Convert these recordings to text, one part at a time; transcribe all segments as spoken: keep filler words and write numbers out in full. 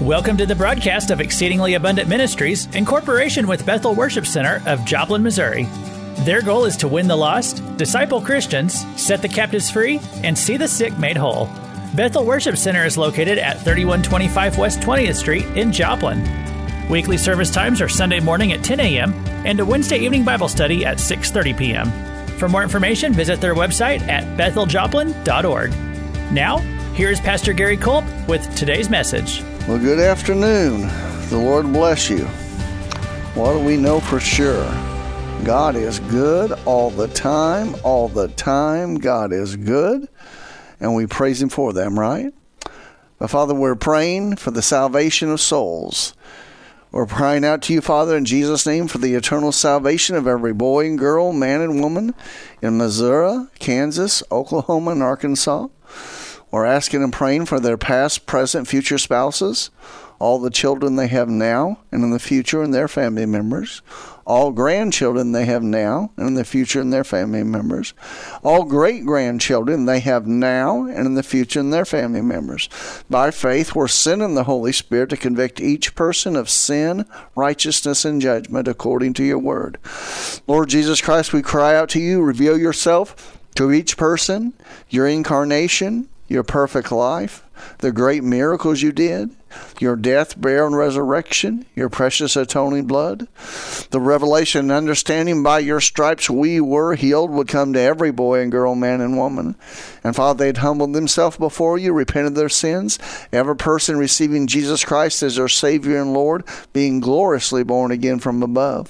Welcome to the broadcast of Exceedingly Abundant Ministries in cooperation with Bethel Worship Center of Joplin, Missouri. Their goal is to win the lost, disciple Christians, set the captives free, and see the sick made whole. Bethel Worship Center is located at thirty-one twenty-five West twentieth Street in Joplin. Weekly service times are Sunday morning at ten a.m. and a Wednesday evening Bible study at six thirty p.m. For more information, visit their website at bethel joplin dot org. Now, here's Pastor Gary Culp with today's message. Well, good afternoon. The Lord bless you. What do we know for sure? God is good all the time, all the time. God is good, and we praise Him for them, right? But Father, we're praying for the salvation of souls. We're crying out to you, Father, in Jesus' name, for the eternal salvation of every boy and girl, man and woman in Missouri, Kansas, Oklahoma, and Arkansas. We're asking and praying for their past, present, future spouses, all the children they have now and in the future and their family members, all grandchildren they have now and in the future and their family members, all great-grandchildren they have now and in the future and their family members. By faith, we're sending the Holy Spirit to convict each person of sin, righteousness, and judgment according to your word. Lord Jesus Christ, we cry out to you, reveal yourself to each person, your incarnation, your perfect life, the great miracles you did, your death, burial, and resurrection, your precious atoning blood, the revelation and understanding by your stripes we were healed would come to every boy and girl, man and woman. And Father, they'd humbled themselves before you, repented their sins, every person receiving Jesus Christ as their Savior and Lord, being gloriously born again from above.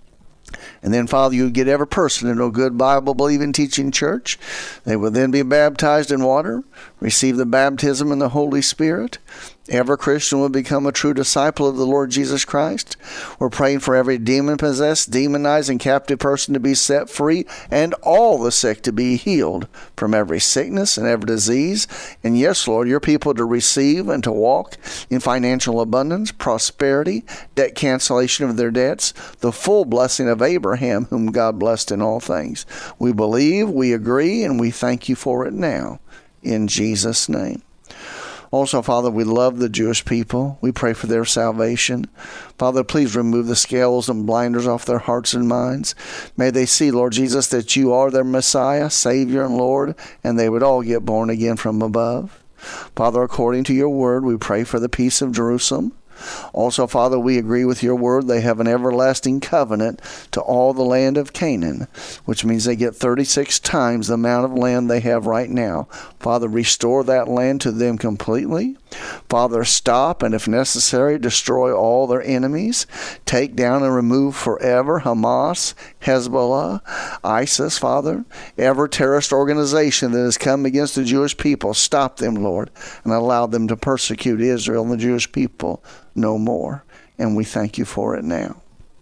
And then, Father, you would get every person into a good Bible-believing teaching church. They would then be baptized in water, receive the baptism in the Holy Spirit. Every Christian will become a true disciple of the Lord Jesus Christ. We're praying for every demon-possessed, demonized, and captive person to be set free, and all the sick to be healed from every sickness and every disease. And yes, Lord, your people to receive and to walk in financial abundance, prosperity, debt cancellation of their debts, the full blessing of Abraham, whom God blessed in all things. We believe, we agree, and we thank you for it now. In Jesus' name. Also, Father, we love the Jewish people. We pray for their salvation. Father, please remove the scales and blinders off their hearts and minds. May they see, Lord Jesus, that you are their Messiah, Savior, and Lord, and they would all get born again from above. Father, according to your word, we pray for the peace of Jerusalem. Also, Father, we agree with your word. They have an everlasting covenant to all the land of Canaan, which means they get thirty-six times the amount of land they have right now. Father, restore that land to them completely. Father, stop and, if necessary, destroy all their enemies. Take down and remove forever Hamas, Hezbollah, ISIS, Father. Every terrorist organization that has come against the Jewish people, stop them, Lord, and allow them to persecute Israel and the Jewish people no more. And we thank you for it now.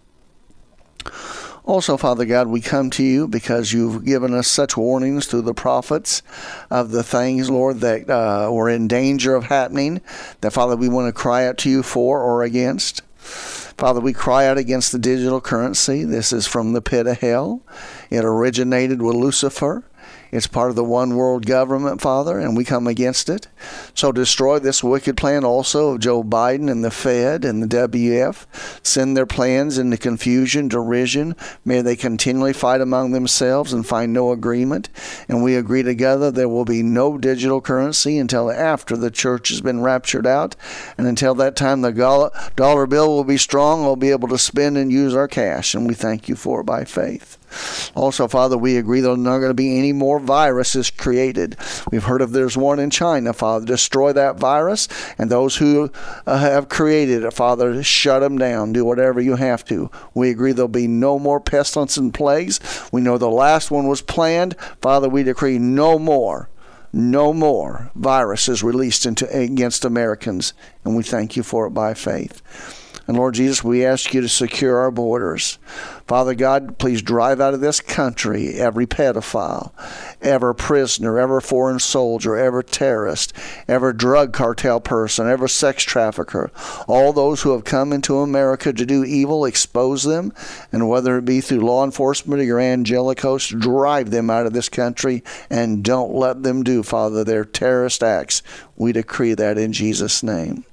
Also, Father God, we come to you because you've given us such warnings through the prophets of the things, Lord, that uh, were in danger of happening, that, Father, we want to cry out to you for or against. Father, we cry out against the digital currency. This is from the pit of hell. It originated with Lucifer. It's part of the one world government, Father, and we come against it. So destroy this wicked plan also of Joe Biden and the Fed and the W F. Send their plans into confusion, derision. May they continually fight among themselves and find no agreement. And we agree together there will be no digital currency until after the church has been raptured out. And until that time, the dollar bill will be strong. We'll be able to spend and use our cash. And we thank you for it by faith. Also, Father, we agree there are not going to be any more viruses created. We've heard of there's one in China, Father. Destroy that virus, and those who uh, have created it, Father, shut them down. Do whatever you have to. We agree there'll be no more pestilence and plagues. We know the last one was planned. Father, we decree no more. No more viruses released into against Americans, and we thank you for it by faith. And Lord Jesus, we ask you to secure our borders. Father God, please drive out of this country every pedophile, every prisoner, every foreign soldier, every terrorist, every drug cartel person, every sex trafficker, all those who have come into America to do evil, expose them, and whether it be through law enforcement or your angelic host, drive them out of this country and don't let them do, Father, their terrorist acts. We decree that in Jesus' name.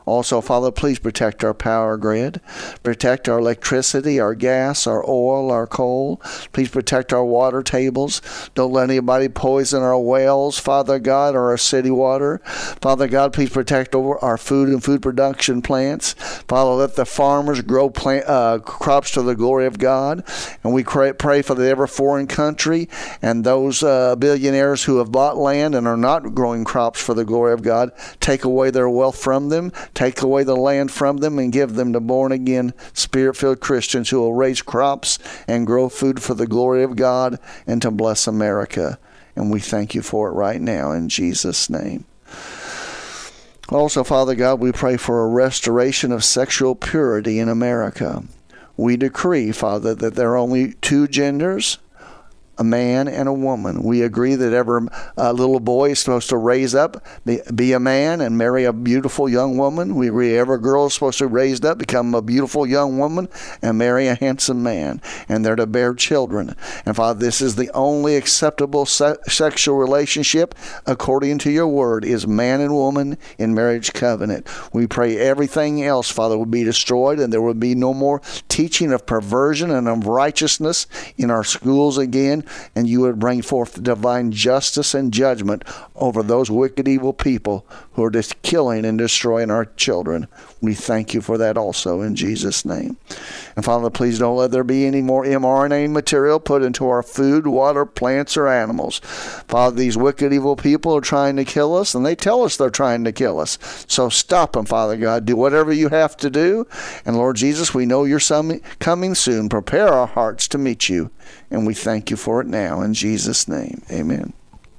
Also, Father, please protect our power grid. Protect our electricity, our gas, our oil, our coal. Please protect our water tables. Don't let anybody poison our wells, Father God, or our city water. Father God, please protect over our food and food production plants. Father, let the farmers grow plant, uh, crops to the glory of God. And we pray, pray for the ever foreign country and those uh, billionaires who have bought land and are not growing crops for the glory of God. Take away their wealth from them. Take away the land from them and give them to born-again, Spirit-filled Christians who will raise crops and grow food for the glory of God and to bless America. And we thank you for it right now in Jesus' name. Also, Father God, we pray for a restoration of sexual purity in America. We decree, Father, that there are only two genders, a man and a woman. We agree that every uh, little boy is supposed to raise up, be, be a man and marry a beautiful young woman. We agree every girl is supposed to raise up, become a beautiful young woman and marry a handsome man. And they're to bear children. And Father, this is the only acceptable se- sexual relationship according to your word is man and woman in marriage covenant. We pray everything else, Father, would be destroyed and there would be no more teaching of perversion and of righteousness in our schools again. And you would bring forth divine justice and judgment over those wicked, evil people who are just killing and destroying our children. We thank you for that also in Jesus' name. And Father, please don't let there be any more mRNA material put into our food, water, plants, or animals. Father, these wicked, evil people are trying to kill us, and they tell us they're trying to kill us. So stop them, Father God. Do whatever you have to do. And Lord Jesus, we know you're coming soon. Prepare our hearts to meet you. And we thank you for it now in Jesus' name. Amen.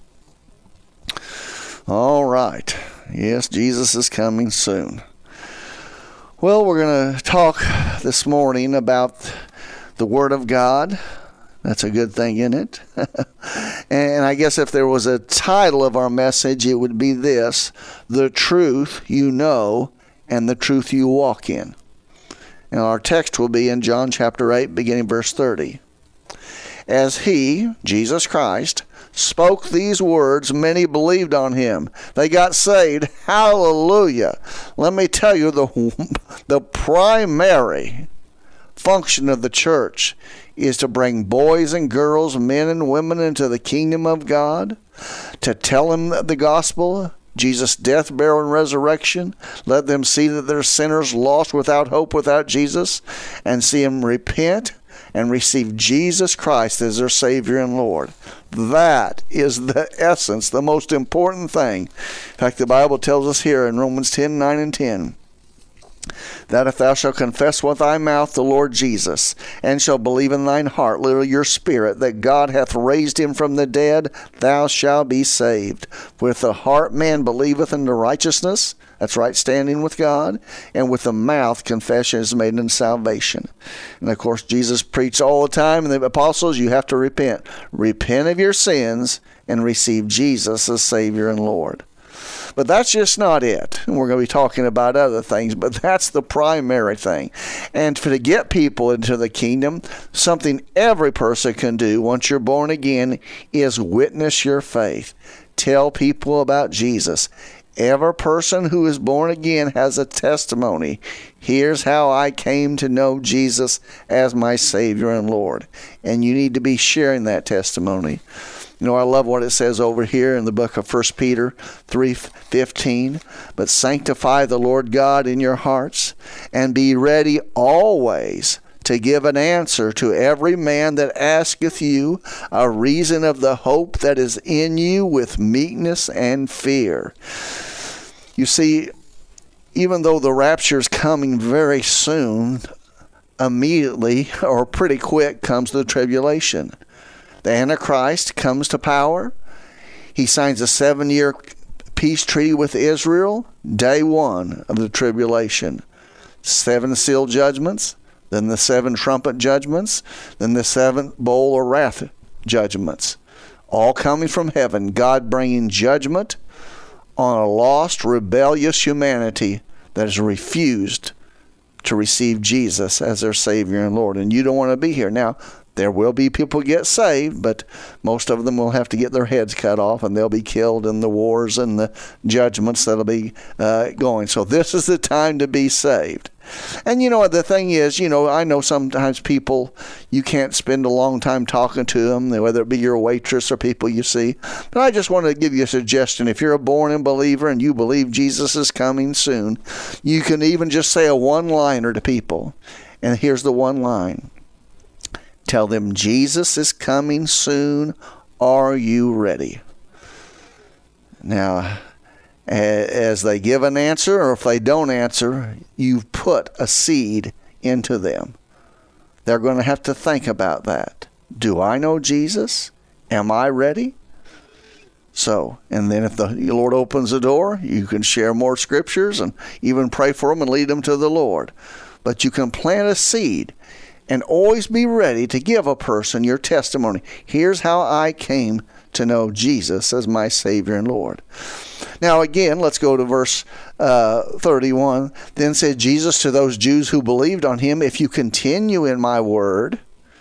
All right. Yes, Jesus is coming soon. Well, we're going to talk this morning about the Word of God. That's a good thing, isn't it? And I guess if there was a title of our message, it would be this: the truth you know and the truth you walk in. And our text will be in John chapter eight, beginning verse thirty. As he, Jesus Christ, spoke these words, many believed on him. They got saved. Hallelujah. Let me tell you, the, the primary function of the church is to bring boys and girls, men and women into the kingdom of God, to tell them the gospel, Jesus' death, burial, and resurrection. Let them see that they're sinners lost without hope without Jesus, and see them repent and receive Jesus Christ as their Savior and Lord. That is the essence, the most important thing. In fact, the Bible tells us here in Romans ten, nine and ten, that if thou shalt confess with thy mouth the Lord Jesus, and shalt believe in thine heart, literally your spirit, that God hath raised him from the dead, thou shalt be saved. With the heart man believeth unto righteousness, that's right standing with God, and with the mouth confession is made unto salvation. And of course, Jesus preached all the time, and the apostles, you have to repent. Repent of your sins and receive Jesus as Savior and Lord. But that's just not it. We're going to be talking about other things, but that's the primary thing. And to get people into the kingdom, something every person can do once you're born again is witness your faith. Tell people about Jesus. Every person who is born again has a testimony. Here's how I came to know Jesus as my Savior and Lord. And you need to be sharing that testimony. You know, I love what it says over here in the book of First Peter three fifteen. But sanctify the Lord God in your hearts, and be ready always to give an answer to every man that asketh you a reason of the hope that is in you with meekness and fear. You see, even though the rapture is coming very soon, immediately or pretty quick comes the tribulation. The Antichrist comes to power. He signs a seven-year peace treaty with Israel, day one of the tribulation. Seven seal judgments, then the seven trumpet judgments, then the seven bowl or wrath judgments. All coming from heaven, God bringing judgment on a lost, rebellious humanity that has refused to receive Jesus as their Savior and Lord. And you don't want to be here. Now, There will be people get saved, but most of them will have to get their heads cut off, and they'll be killed in the wars and the judgments that'll be uh, going. So this is the time to be saved. And, you know, the thing is, you know, I know sometimes people, you can't spend a long time talking to them, whether it be your waitress or people you see. But I just want to give you a suggestion. If you're a born-again believer and you believe Jesus is coming soon, you can even just say a one-liner to people. And here's the one line. Tell them, Jesus is coming soon. Are you ready? Now, as they give an answer, or if they don't answer, you've put a seed into them. They're going to have to think about that. Do I know Jesus? Am I ready? So, and then if the Lord opens the door, you can share more scriptures and even pray for them and lead them to the Lord. But you can plant a seed and always be ready to give a person your testimony. Here's how I came to know Jesus as my Savior and Lord. Now again, let's go to verse uh, thirty-one. Then said Jesus to those Jews who believed on him, if you continue in my word.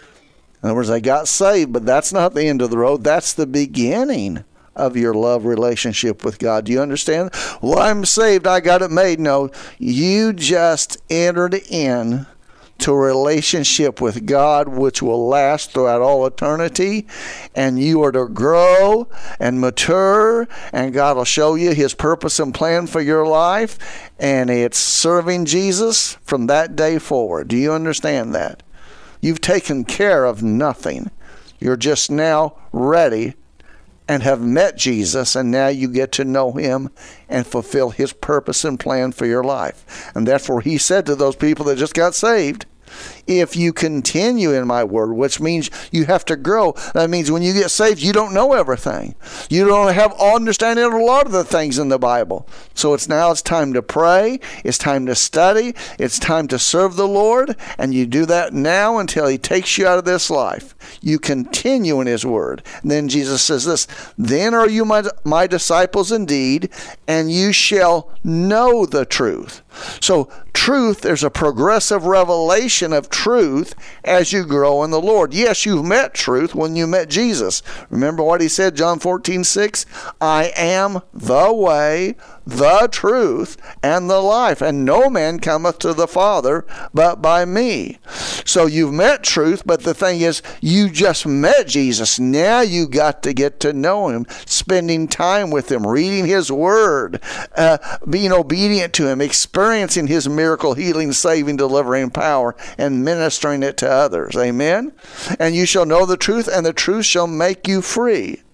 In other words, they got saved, but that's not the end of the road. That's the beginning of your love relationship with God. Do you understand? Well, I'm saved. I got it made. No, you just entered in to a relationship with God which will last throughout all eternity, and you are to grow and mature, and God will show you his purpose and plan for your life, and it's serving Jesus from that day forward. Do you understand that? You've taken care of nothing. You're just now ready and have met Jesus, and now you get to know him and fulfill his purpose and plan for your life. And therefore he said to those people that just got saved, if you continue in my word, which means you have to grow. That means when you get saved, you don't know everything. You don't have understanding of a lot of the things in the Bible. So it's now it's time to pray. It's time to study. It's time to serve the Lord. And you do that now until he takes you out of this life. You continue in his word. And then Jesus says this, then are you my, my disciples indeed, and you shall know the truth. So truth, there's a progressive revelation of truth as you grow in the Lord. Yes, you've met truth when you met Jesus. Remember what he said, John fourteen six? I am the way, the truth, and the life, and no man cometh to the Father but by me. So you've met truth, but the thing is, you just met Jesus. Now you got to get to know him, spending time with him, reading his word, uh, being obedient to him, experiencing his miracle, healing, saving, delivering power, and ministering it to others. Amen? And you shall know the truth, and the truth shall make you free.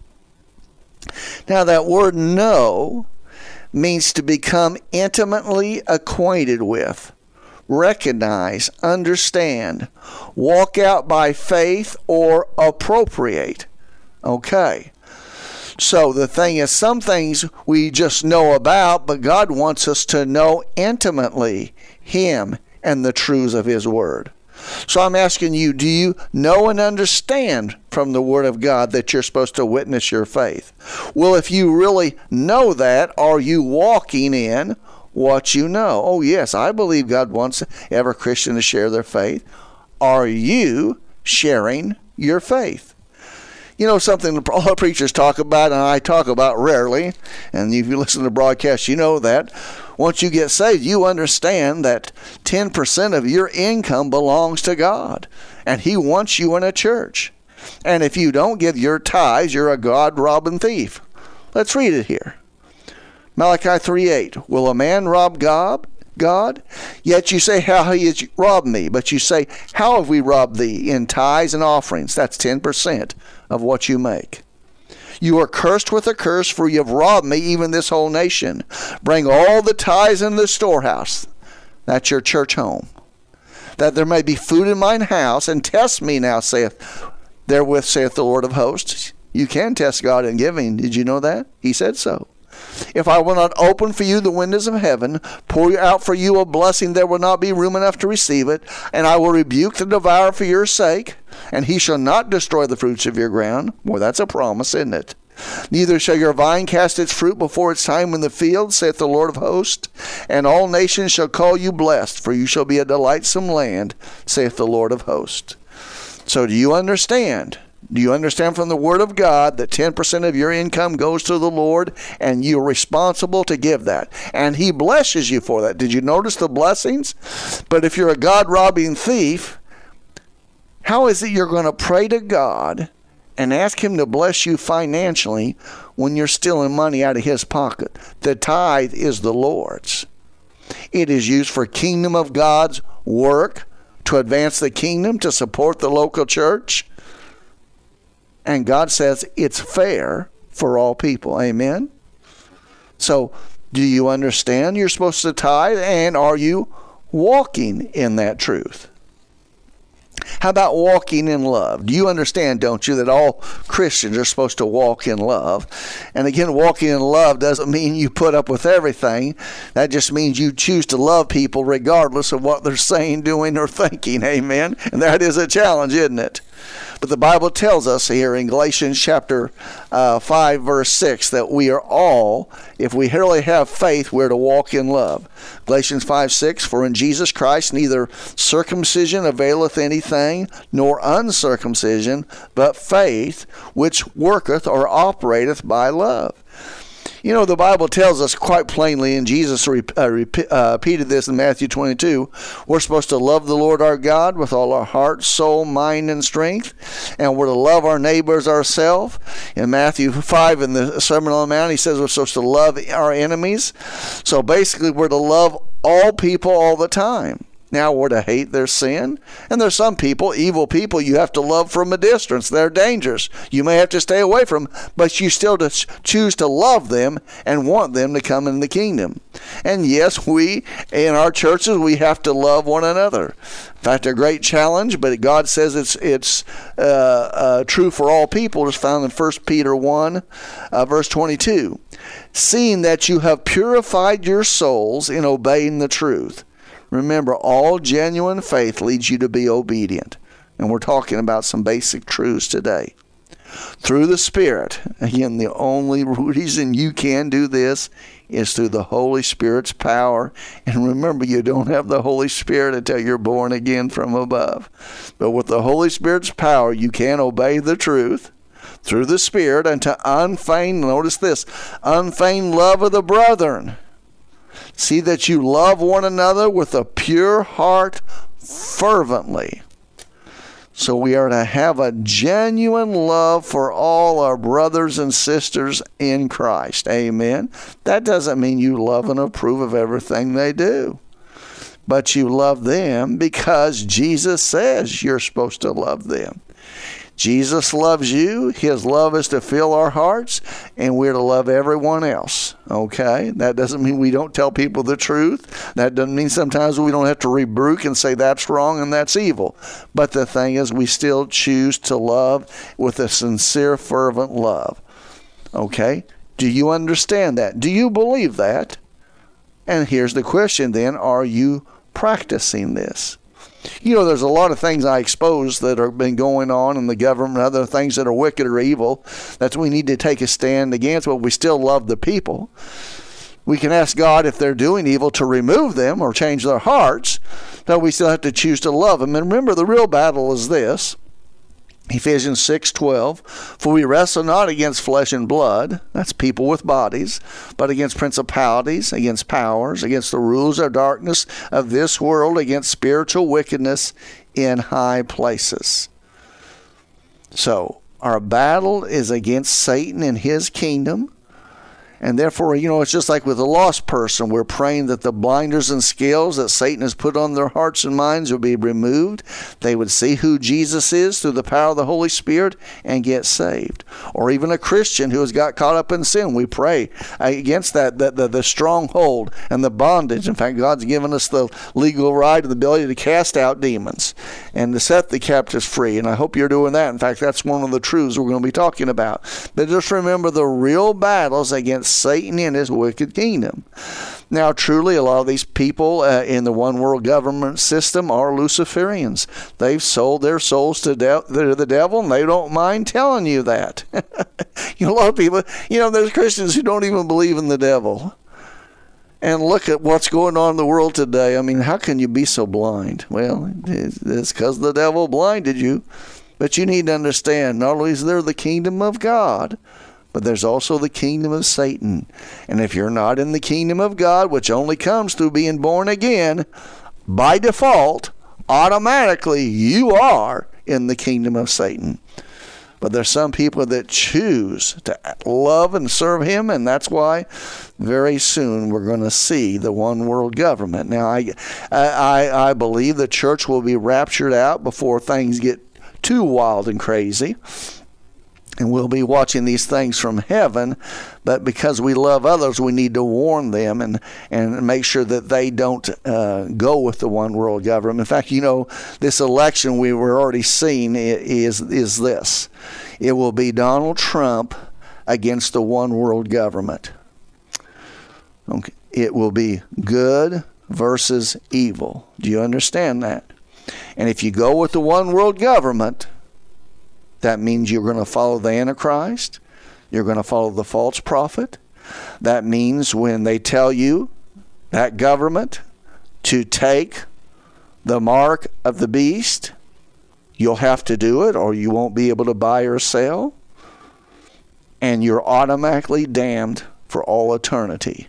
Now that word know means to become intimately acquainted with, recognize, understand, walk out by faith, or appropriate. Okay. So the thing is, some things we just know about, but God wants us to know intimately him and the truths of his word. So I'm asking you, do you know and understand from the word of God that you're supposed to witness your faith? Well, if you really know that, are you walking in what you know? Oh, yes, I believe God wants every Christian to share their faith. Are you sharing your faith? You know, something all preachers talk about, and I talk about rarely, and if you listen to broadcasts, you know that. Once you get saved, you understand that ten percent of your income belongs to God, and he wants you in a church. And if you don't give your tithes, you're a God-robbing thief. Let's read it here. Malachi three eight. Will a man rob God? God? Yet you say, how he has robbed me. But you say, how have we robbed thee? In tithes and offerings. That's ten percent of what you make. You are cursed with a curse, for you have robbed me, even this whole nation. Bring all the tithes in the storehouse. That's your church home. That there may be food in mine house, and test me now, saith therewith saith the Lord of hosts. You can test God in giving. Did you know that? He said so. If I will not open for you the windows of heaven, pour out for you a blessing, there will not be room enough to receive it, and I will rebuke the devourer for your sake, and he shall not destroy the fruits of your ground. Boy, that's a promise, isn't it? Neither shall your vine cast its fruit before its time in the field, saith the Lord of hosts. And all nations shall call you blessed, for you shall be a delightsome land, saith the Lord of hosts. So do you understand? Do you understand from the Word of God that ten percent of your income goes to the Lord and you're responsible to give that? And He blesses you for that. Did you notice the blessings? But if you're a God-robbing thief, how is it you're going to pray to God and ask Him to bless you financially when you're stealing money out of His pocket? The tithe is the Lord's. It is used for kingdom of God's work, to advance the kingdom, to support the local church. And God says it's fair for all people. Amen? So, do you understand you're supposed to tithe? And are you walking in that truth? How about walking in love? Do you understand, don't you, that all Christians are supposed to walk in love? And again, walking in love doesn't mean you put up with everything. That just means you choose to love people regardless of what they're saying, doing, or thinking. Amen? And that is a challenge, isn't it? But the Bible tells us here in Galatians chapter uh, five, verse six, that we are all, if we really have faith, we're to walk in love. Galatians five, six, for in Jesus Christ neither circumcision availeth anything, nor uncircumcision, but faith which worketh or operateth by love. You know, the Bible tells us quite plainly, and Jesus re- uh, rep- uh, repeated this in Matthew twenty-two, we're supposed to love the Lord our God with all our heart, soul, mind, and strength, and we're to love our neighbors ourselves. In Matthew five, in the Sermon on the Mount, he says we're supposed to love our enemies. So basically, we're to love all people all the time. Now we're to hate their sin. And there's some people, evil people, you have to love from a distance. They're dangerous. You may have to stay away from them, but you still choose to love them and want them to come in the kingdom. And yes, we, in our churches, we have to love one another. In fact, a great challenge, but God says it's it's uh, uh, true for all people, is found in First Peter one, uh, verse twenty-two. Seeing that you have purified your souls in obeying the truth. Remember, all genuine faith leads you to be obedient. And we're talking about some basic truths today. Through the Spirit, again, the only reason you can do this is through the Holy Spirit's power. And remember, you don't have the Holy Spirit until you're born again from above. But with the Holy Spirit's power, you can obey the truth through the Spirit unto unfeigned, notice this, unfeigned love of the brethren. See that you love one another with a pure heart fervently. So we are to have a genuine love for all our brothers and sisters in Christ. Amen. That doesn't mean you love and approve of everything they do. But you love them because Jesus says you're supposed to love them. Jesus loves you. His love is to fill our hearts, and we're to love everyone else. Okay? That doesn't mean we don't tell people the truth. That doesn't mean sometimes we don't have to rebuke and say that's wrong and that's evil. But the thing is, we still choose to love with a sincere, fervent love. Okay? Do you understand that? Do you believe that? And here's the question then, are you practicing this? You know, there's a lot of things I expose that have been going on in the government, other things that are wicked or evil that we need to take a stand against, but we still love the people. We can ask God if they're doing evil to remove them or change their hearts, but we still have to choose to love them. And remember, the real battle is this. Ephesians six twelve, for we wrestle not against flesh and blood, that's people with bodies, but against principalities, against powers, against the rulers of darkness of this world, against spiritual wickedness in high places. So, our battle is against Satan and his kingdom. And therefore, you know, it's just like with a lost person. We're praying that the blinders and scales that Satan has put on their hearts and minds will be removed. They would see who Jesus is through the power of the Holy Spirit and get saved. Or even a Christian who has got caught up in sin. We pray against that, the, the, the stronghold and the bondage. In fact, God's given us the legal right and the ability to cast out demons and to set the captives free. And I hope you're doing that. In fact, that's one of the truths we're going to be talking about. But just remember, the real battles against Satan and his wicked kingdom. Now, truly, a lot of these people uh, in the one world government system are Luciferians. They've sold their souls to, de- to the devil, and they don't mind telling you that. You know, a lot of people, you know, there's Christians who don't even believe in the devil. And look at what's going on in the world today. I mean, how can you be so blind? Well, it's because the devil blinded you. But you need to understand, not only is there the kingdom of God, but there's also the kingdom of Satan. And if you're not in the kingdom of God, which only comes through being born again, by default, automatically you are in the kingdom of Satan. But there's some people that choose to love and serve him, and that's why very soon we're going to see the one world government. Now, I, I, I believe the church will be raptured out before things get too wild and crazy. And we'll be watching these things from heaven, but because we love others, we need to warn them and, and make sure that they don't uh, go with the one world government. In fact, you know, this election we were already seeing is, is this. It will be Donald Trump against the one world government. Okay. It will be good versus evil. Do you understand that? And if you go with the one world government, that means you're going to follow the Antichrist. You're going to follow the false prophet. That means when they tell you, that government, to take the mark of the beast, you'll have to do it or you won't be able to buy or sell. And you're automatically damned for all eternity.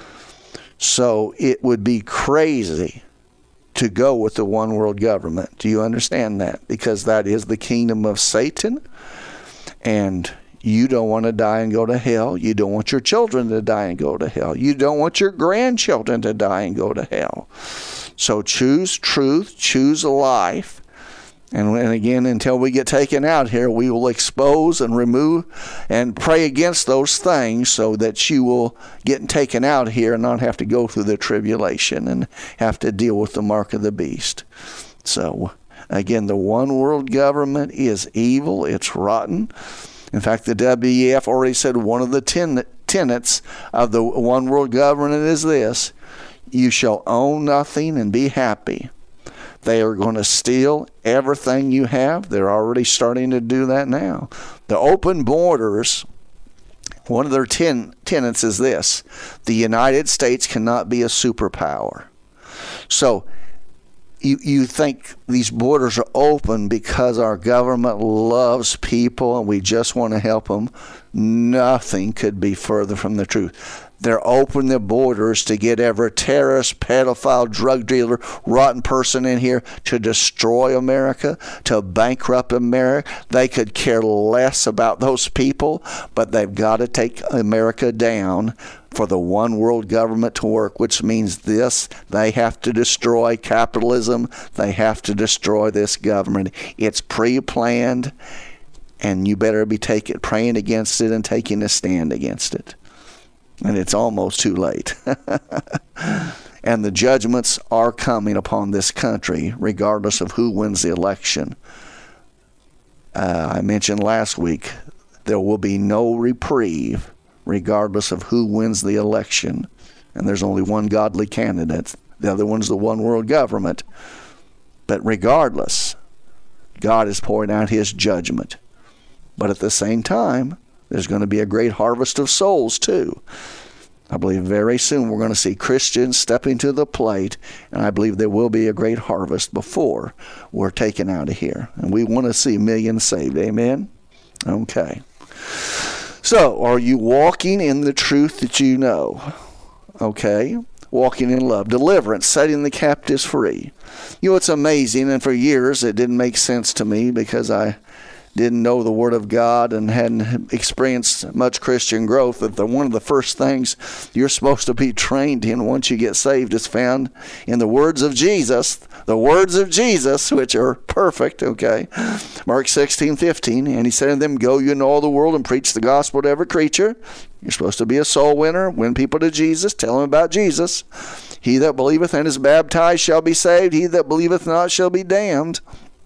So it would be crazy to go with the one world government. Do you understand that? Because that is the kingdom of Satan, and you don't want to die and go to hell. You don't want your children to die and go to hell. You don't want your grandchildren to die and go to hell. So choose truth, choose life. And, and again, until we get taken out here, we will expose and remove and pray against those things so that you will get taken out here and not have to go through the tribulation and have to deal with the mark of the beast. So, again, the one world government is evil. It's rotten. In fact, the W E F already said one of the ten- tenets of the one world government is this: you shall own nothing and be happy. They are going to steal everything you have. They're already starting to do that now. The open borders, one of their ten tenets is this: the United States cannot be a superpower. So you, you think these borders are open because our government loves people and we just want to help them. Nothing could be further from the truth. They're opening the borders to get every terrorist, pedophile, drug dealer, rotten person in here to destroy America, to bankrupt America. They could care less about those people, but they've got to take America down for the one world government to work, which means this: they have to destroy capitalism. They have to destroy this government. It's pre-planned, and you better be taking, praying against it and taking a stand against it. And it's almost too late. And the judgments are coming upon this country, regardless of who wins the election. Uh, I mentioned last week, there will be no reprieve, regardless of who wins the election. And there's only one godly candidate. The other one's the one world government. But regardless, God is pouring out his judgment. But at the same time, there's going to be a great harvest of souls too. I believe very soon we're going to see Christians stepping to the plate, and I believe there will be a great harvest before we're taken out of here. And we want to see millions saved. Amen? Okay. So, are you walking in the truth that you know? Okay. Walking in love, deliverance, setting the captives free. You know, it's amazing, and for years it didn't make sense to me because I didn't know the Word of God and hadn't experienced much Christian growth, that the, one of the first things you're supposed to be trained in once you get saved is found in the words of Jesus, the words of Jesus, which are perfect, okay? Mark sixteen fifteen, and he said to them, "Go you into all the world and preach the gospel to every creature." You're supposed to be a soul winner, win people to Jesus, tell them about Jesus. "He that believeth and is baptized shall be saved. He that believeth not shall be damned."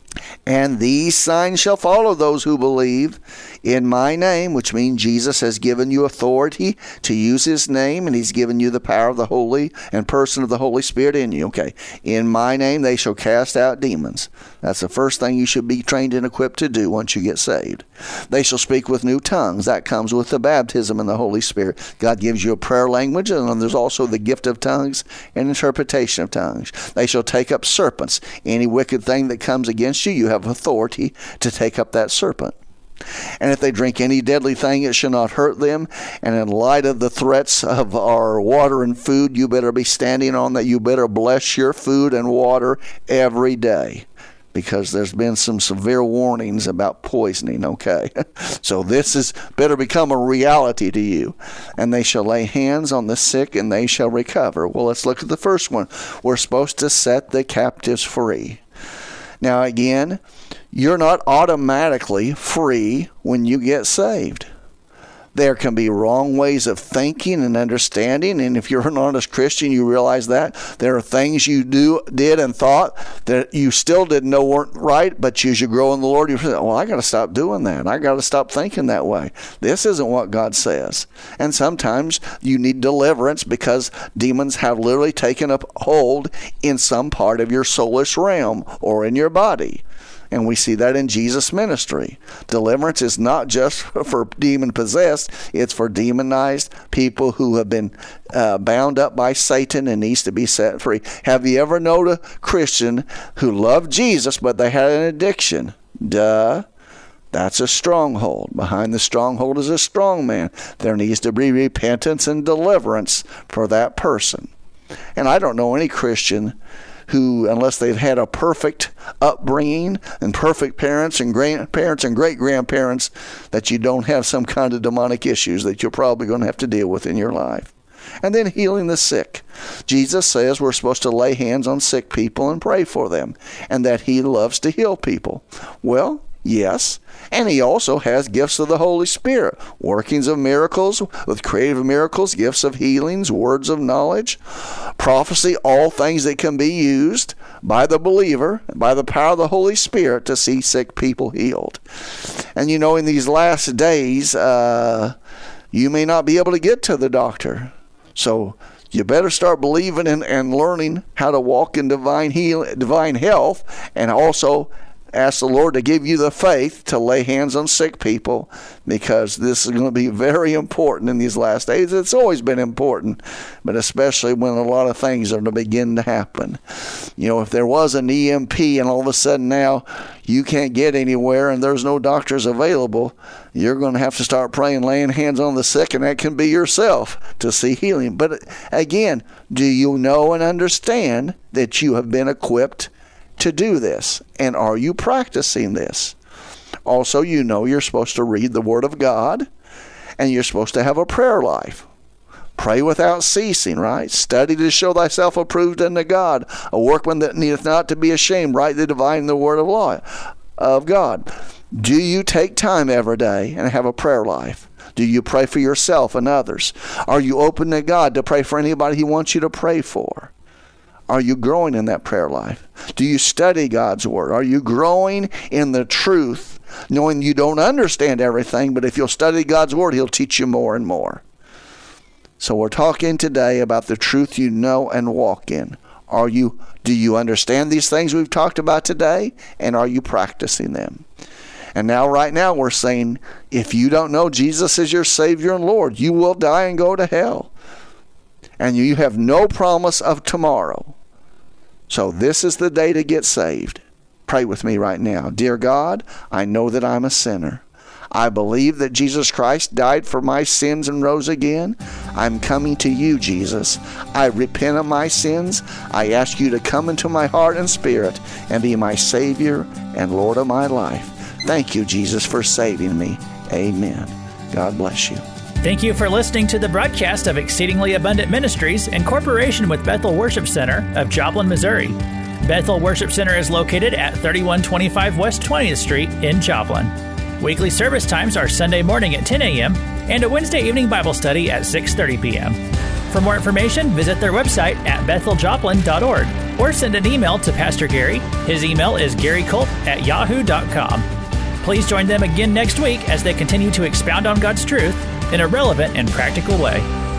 And these signs shall follow those who believe in my name, which means Jesus has given you authority to use his name, and he's given you the power of the Holy and person of the Holy Spirit in you. Okay, in my name they shall cast out demons. That's the first thing you should be trained and equipped to do once you get saved. They shall speak with new tongues. That comes with the baptism in the Holy Spirit. God gives you a prayer language, and then there's also the gift of tongues and interpretation of tongues. They shall take up serpents. Any wicked thing that comes against you, you have authority to take up that serpent. And if they drink any deadly thing, it shall not hurt them. And in light of the threats of our water and food, you better be standing on that. You better bless your food and water every day, because there's been some severe warnings about poisoning, okay? So this is better become a reality to you. And they shall lay hands on the sick, and they shall recover. Well, let's look at the first one. We're supposed to set the captives free. Now, again, you're not automatically free when you get saved. There can be wrong ways of thinking and understanding, and if you're an honest Christian, you realize that. There are things you do, did and thought that you still didn't know weren't right, but as you grow in the Lord, you say, well, I got to stop doing that. I got to stop thinking that way. This isn't what God says. And sometimes you need deliverance because demons have literally taken up hold in some part of your soulish realm or in your body. And we see that in Jesus' ministry. Deliverance is not just for demon-possessed. It's for demonized people who have been uh, bound up by Satan and needs to be set free. Have you ever known a Christian who loved Jesus, but they had an addiction? Duh. That's a stronghold. Behind the stronghold is a strong man. There needs to be repentance and deliverance for that person. And I don't know any Christian who, unless they've had a perfect upbringing and perfect parents and grandparents and great-grandparents, that you don't have some kind of demonic issues that you're probably going to have to deal with in your life. And then healing the sick. Jesus says we're supposed to lay hands on sick people and pray for them, and that he loves to heal people. Well, yes, and he also has gifts of the Holy Spirit, workings of miracles with creative miracles, gifts of healings, words of knowledge, prophecy, all things that can be used by the believer, by the power of the Holy Spirit to see sick people healed. And you know, in these last days, uh, you may not be able to get to the doctor. So you better start believing in and learning how to walk in divine heal, divine health, and also ask the Lord to give you the faith to lay hands on sick people, because this is going to be very important in these last days. It's always been important, but especially when a lot of things are to begin to happen. You know, if there was an E M P and all of a sudden now you can't get anywhere and there's no doctors available, you're going to have to start praying, laying hands on the sick, and that can be yourself to see healing. But again, do you know and understand that you have been equipped to do this? And are you practicing this? Also, you know you're supposed to read the Word of God, and you're supposed to have a prayer life. Pray without ceasing, right? Study to show thyself approved unto God, a workman that needeth not to be ashamed, rightly dividing the word of law of God. Do you take time every day and have a prayer life? Do you pray for yourself and others? Are you open to God to pray for anybody He wants you to pray for? Are you growing in that prayer life? Do you study God's Word? Are you growing in the truth, knowing you don't understand everything, but if you'll study God's Word, He'll teach you more and more? So we're talking today about the truth you know and walk in. Are you? Do you understand these things we've talked about today? And are you practicing them? And now, right now, we're saying, if you don't know Jesus as your Savior and Lord, you will die and go to hell. And you have no promise of tomorrow. So this is the day to get saved. Pray with me right now. Dear God, I know that I'm a sinner. I believe that Jesus Christ died for my sins and rose again. I'm coming to you, Jesus. I repent of my sins. I ask you to come into my heart and spirit and be my Savior and Lord of my life. Thank you, Jesus, for saving me. Amen. God bless you. Thank you for listening to the broadcast of Exceedingly Abundant Ministries in cooperation with Bethel Worship Center of Joplin, Missouri. Bethel Worship Center is located at thirty-one twenty-five West twentieth Street in Joplin. Weekly service times are Sunday morning at ten a.m. and a Wednesday evening Bible study at six thirty p.m. For more information, visit their website at bethel joplin dot org or send an email to Pastor Gary. His email is gary colt at yahoo dot com. Please join them again next week as they continue to expound on God's truth in a relevant and practical way.